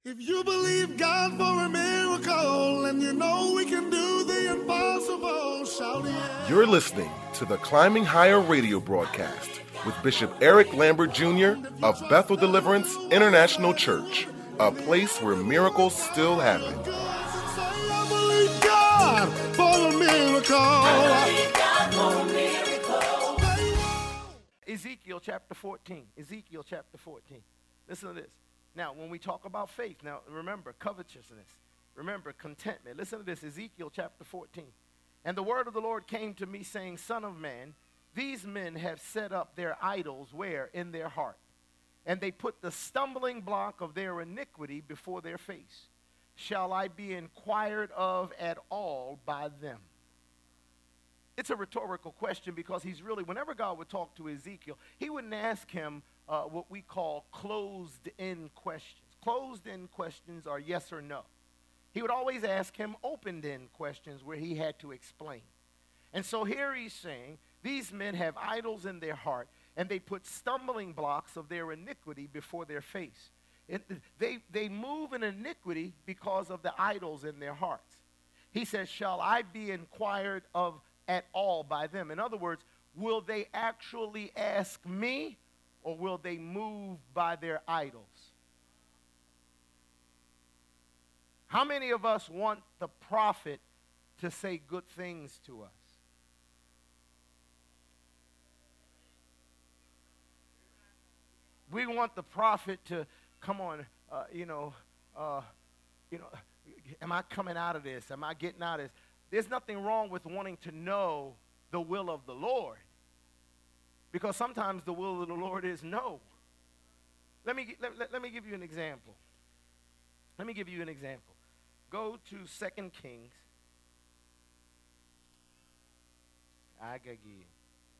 If you believe God for a miracle and you know we can do the impossible, shout yeah. You're listening to the Climbing Higher radio broadcast with Bishop Eric Lambert Jr. of Bethel Deliverance International Church, a place where miracles still happen. I believe God for a miracle. Ezekiel chapter 14. Ezekiel chapter 14. Listen to this. Now, when we talk about faith, now remember covetousness. Remember contentment. Listen to this. Ezekiel chapter 14. And the word of the Lord came to me, saying, Son of man, these men have set up their idols where? In their heart. And they put the stumbling block of their iniquity before their face. Shall I be inquired of at all by them? It's a rhetorical question because he's really, whenever God would talk to Ezekiel, he wouldn't ask him what we call closed-end questions. Closed-end questions are yes or no. He would always ask him open-end questions where he had to explain. And so here he's saying, these men have idols in their heart, and they put stumbling blocks of their iniquity before their face. They move in iniquity because of the idols in their hearts. He says, shall I be inquired of at all by them? In other words, will they actually ask me, or will they move by their idols? How many of us want the prophet to say good things to us? We want the prophet to, come on, am I coming out of this? Am I getting out of this? There's nothing wrong with wanting to know the will of the Lord, because sometimes the will of the Lord is no. Let me give you an example. Let me give you an example. Go to 2 Kings. I gotta give you.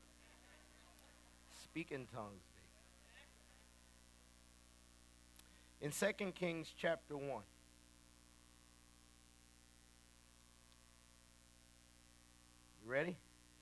Speak in tongues, baby. In 2 Kings chapter 1. You ready?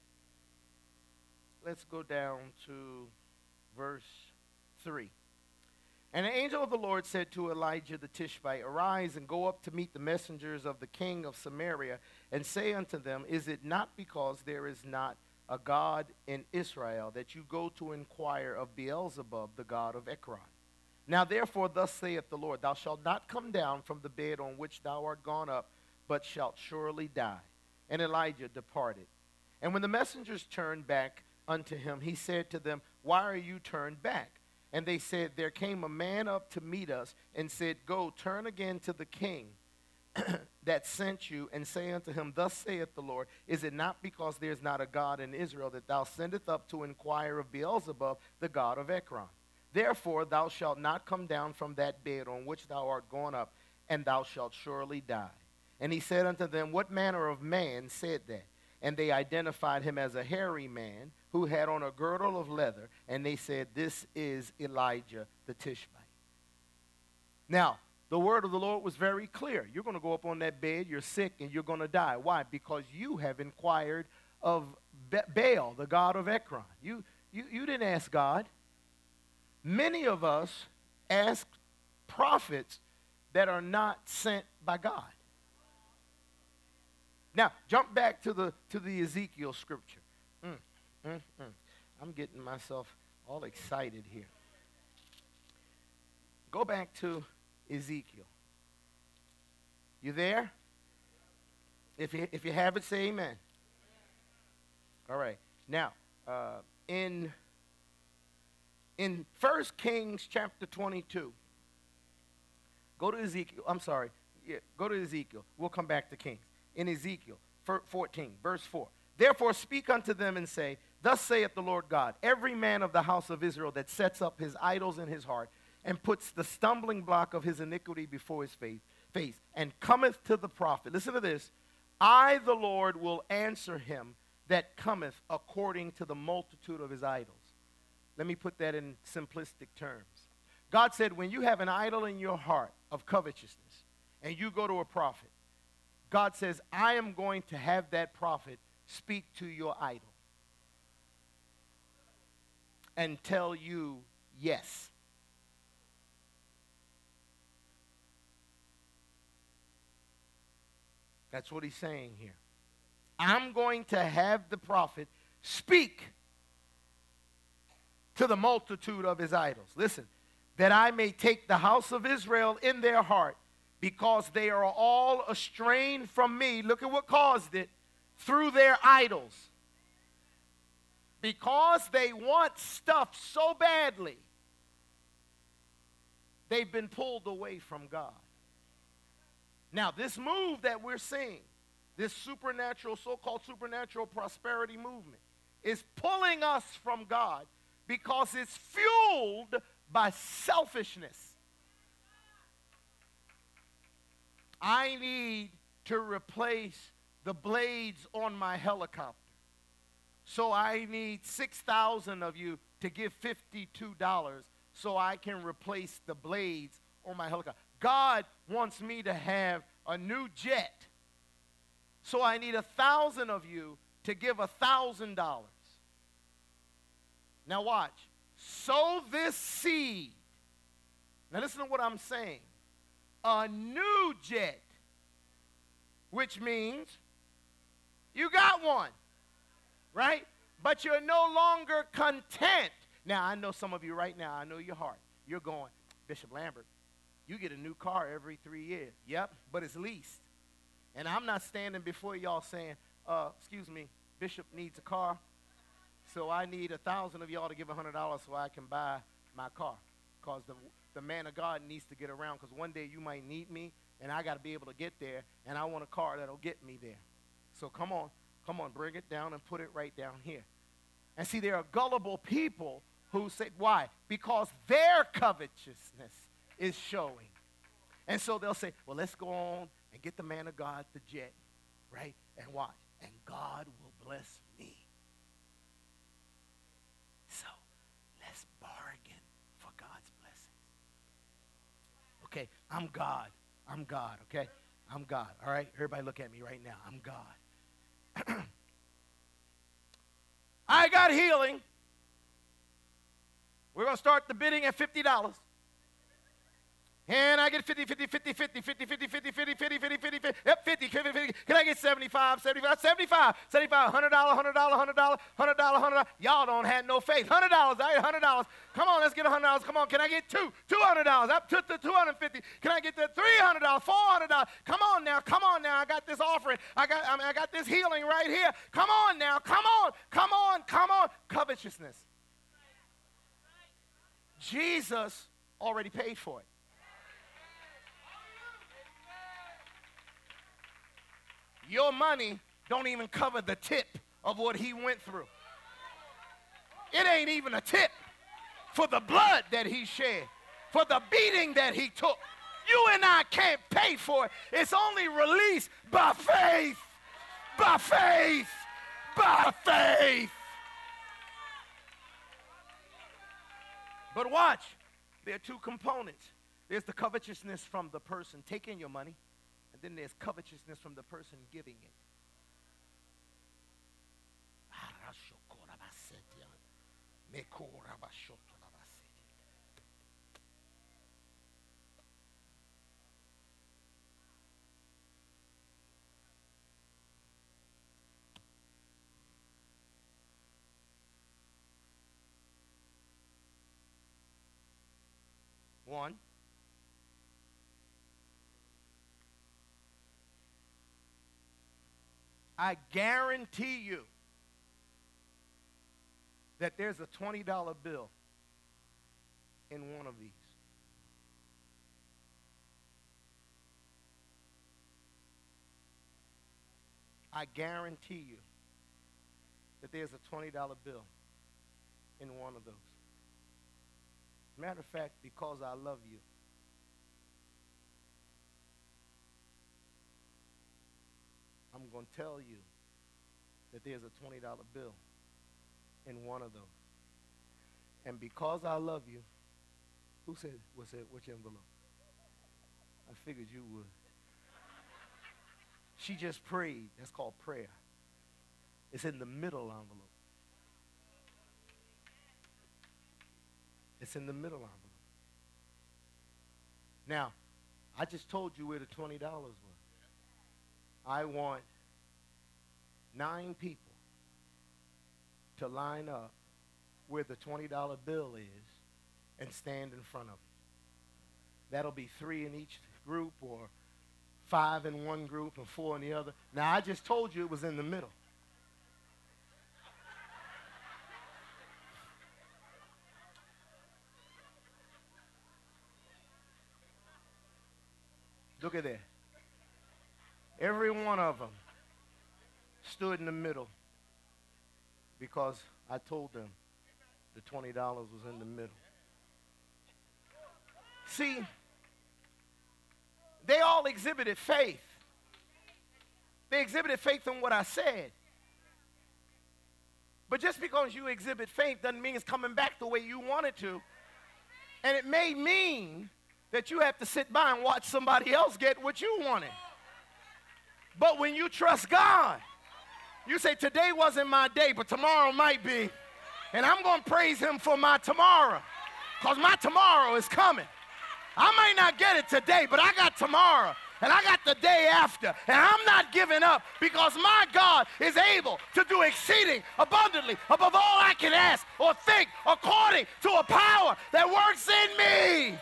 Let's go down to verse 3. And the angel of the Lord said to Elijah the Tishbite, Arise and go up to meet the messengers of the king of Samaria, and say unto them, Is it not because there is not a God in Israel that you go to inquire of Beelzebub, the god of Ekron? Now therefore thus saith the Lord, Thou shalt not come down from the bed on which thou art gone up, but shalt surely die. And Elijah departed. And when the messengers turned back unto him, he said to them, Why are you turned back? And they said, There came a man up to meet us, and said, Go, turn again to the king that sent you, and say unto him, Thus saith the Lord, Is it not because there is not a God in Israel that thou sendest up to inquire of Beelzebub, the god of Ekron? Therefore thou shalt not come down from that bed on which thou art gone up, and thou shalt surely die. And he said unto them, What manner of man said that? And they identified him as a hairy man who had on a girdle of leather. And they said, This is Elijah the Tishbite. Now, the word of the Lord was very clear. You're going to go up on that bed, you're sick, and you're going to die. Why? Because you have inquired of Baal, the god of Ekron. You didn't ask God. Many of us ask prophets that are not sent by God. Now, jump back to the Ezekiel scripture. I'm getting myself all excited here. Go back to Ezekiel. You there? If you have it, say amen. All right. Now, in 1 Kings chapter 22, go to Ezekiel. I'm sorry. Yeah, go to Ezekiel. We'll come back to Kings. In Ezekiel 14, verse 4. Therefore speak unto them and say, Thus saith the Lord God, every man of the house of Israel that sets up his idols in his heart, and puts the stumbling block of his iniquity before his face, and cometh to the prophet. Listen to this. I, the Lord, will answer him that cometh according to the multitude of his idols. Let me put that in simplistic terms. God said, when you have an idol in your heart of covetousness, and you go to a prophet, God says, I am going to have that prophet speak to your idol and tell you yes. That's what he's saying here. I'm going to have the prophet speak to the multitude of his idols. Listen, that I may take the house of Israel in their heart, because they are all estranged from me. Look at what caused it. Through their idols. Because they want stuff so badly, they've been pulled away from God. Now, this move that we're seeing, this supernatural, so-called supernatural prosperity movement, is pulling us from God because it's fueled by selfishness. I need to replace the blades on my helicopter. So I need 6,000 of you to give $52 so I can replace the blades on my helicopter. God wants me to have a new jet. So I need 1,000 of you to give $1,000. Now watch. Sow this seed. Now listen to what I'm saying. A new jet, which means you got one, right? But you're no longer content. Now, I know some of you right now, I know your heart. You're going, Bishop Lambert, you get a new car every 3 years. Yep, but it's leased. And I'm not standing before y'all saying, excuse me, Bishop needs a car, so I need 1,000 of y'all to give $100 so I can buy my car. Because the man of God needs to get around, because one day you might need me, and I got to be able to get there, and I want a car that'll get me there. So come on, bring it down and put it right down here. And see, there are gullible people who say, why? Because their covetousness is showing. And so they'll say, well, let's go on and get the man of God the jet, right? And watch. And God will bless me. So let's bargain for God's blessings. Okay, I'm God, okay? I'm God, all right? Everybody look at me right now. I'm God. I got healing. We're going to start the bidding at $50. And I get 50, 50, 50, 50, 50, 50, 50, 50, 50, 50, 50, 50, yep, 50, 50, 50. Can I get 75, 75, 75, 75, $100, $100, $100, $100, $100. Y'all don't have no faith. $100, I get $100. Come on, let's get $100. Come on, can I get $200? Up to the 250. Can I get the $300, $400? Come on now. I got this offering. I got this healing right here. Come on now. Come on. Covetousness. Jesus already paid for it. Your money don't even cover the tip of what he went through. It ain't even a tip for the blood that he shed, for the beating that he took. You and I can't pay for it. It's only released by faith. By faith. By faith. But watch, there are two components. There's the covetousness from the person taking your money, and then there's covetousness from the person giving it. One, I guarantee you that there's a $20 bill in one of these. I guarantee you that there's a $20 bill in one of those. Matter of fact, because I love you, I'm going to tell you that there's a $20 bill in one of those. And because I love you, who said, which envelope? I figured you would. She just prayed. That's called prayer. It's in the middle envelope. It's in the middle envelope. Now, I just told you where the $20 was. I want 9 people to line up where the $20 bill is and stand in front of it. That'll be 3 in each group, or 5 in one group and 4 in the other. Now, I just told you it was in the middle. Look at that. Every one of them stood in the middle because I told them the $20 was in the middle. See, they all exhibited faith. They exhibited faith in what I said. But just because you exhibit faith doesn't mean it's coming back the way you want it to. And it may mean that you have to sit by and watch somebody else get what you wanted. But when you trust God, you say, today wasn't my day, but tomorrow might be. And I'm going to praise him for my tomorrow, because my tomorrow is coming. I might not get it today, but I got tomorrow, and I got the day after. And I'm not giving up, because my God is able to do exceeding abundantly above all I can ask or think, according to a power that works in me.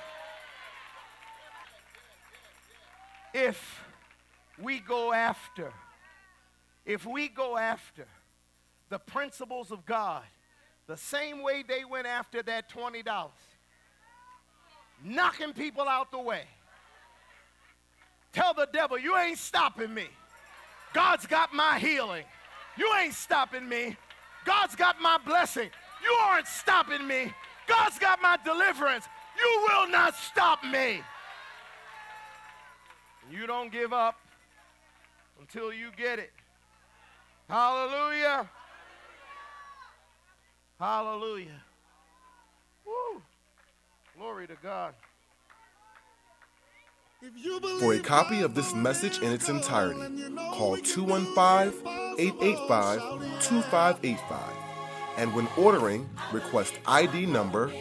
If we go after the principles of God the same way they went after that $20, knocking people out the way, tell the devil, you ain't stopping me. God's got my healing. You ain't stopping me. God's got my blessing. You aren't stopping me. God's got my deliverance. You will not stop me. You don't give up until you get it. Hallelujah. Hallelujah. Woo. Glory to God. For a copy of this message in its entirety, call 215-885-2585. And when ordering, request ID number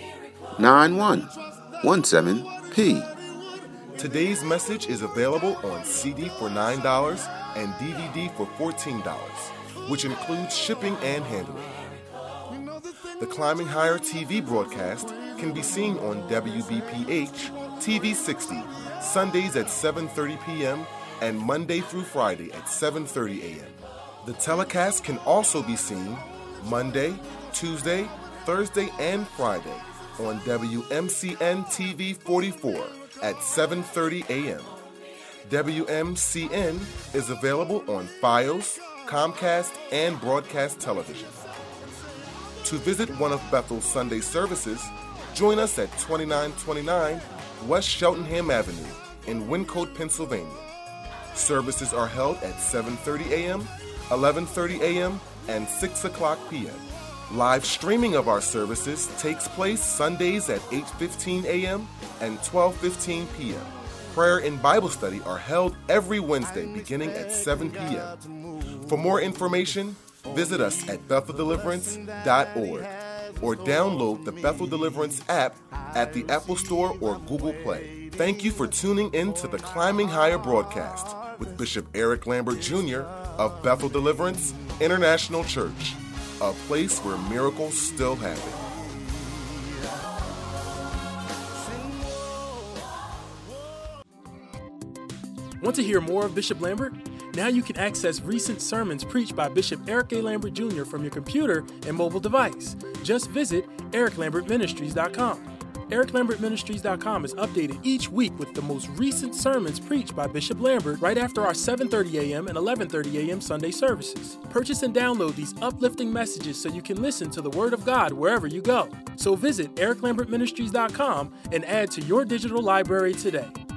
9117P. Today's message is available on CD for $9 and DVD for $14, which includes shipping and handling. The Climbing Higher TV broadcast can be seen on WBPH TV 60, Sundays at 7:30 p.m. and Monday through Friday at 7:30 a.m. The telecast can also be seen Monday, Tuesday, Thursday, and Friday on WMCN TV 44 at 7:30 a.m. WMCN is available on Fios, Comcast, and Broadcast Television. To visit one of Bethel's Sunday services, join us at 2929 West Cheltenham Avenue in Wyncote, Pennsylvania. Services are held at 7:30 a.m., 11:30 a.m., and 6 o'clock p.m. Live streaming of our services takes place Sundays at 8:15 a.m. and 12:15 p.m. Prayer and Bible study are held every Wednesday beginning at 7 p.m. For more information, visit us at BethelDeliverance.org or download the Bethel Deliverance app at the Apple Store or Google Play. Thank you for tuning in to the Climbing Higher broadcast with Bishop Eric Lambert Jr. of Bethel Deliverance International Church, a place where miracles still happen. Want to hear more of Bishop Lambert? Now you can access recent sermons preached by Bishop Eric A. Lambert Jr. from your computer and mobile device. Just visit ericlambertministries.com. ericlambertministries.com is updated each week with the most recent sermons preached by Bishop Lambert right after our 7:30 a.m. and 11:30 a.m. Sunday services. Purchase and download these uplifting messages so you can listen to the Word of God wherever you go. So visit ericlambertministries.com and add to your digital library today.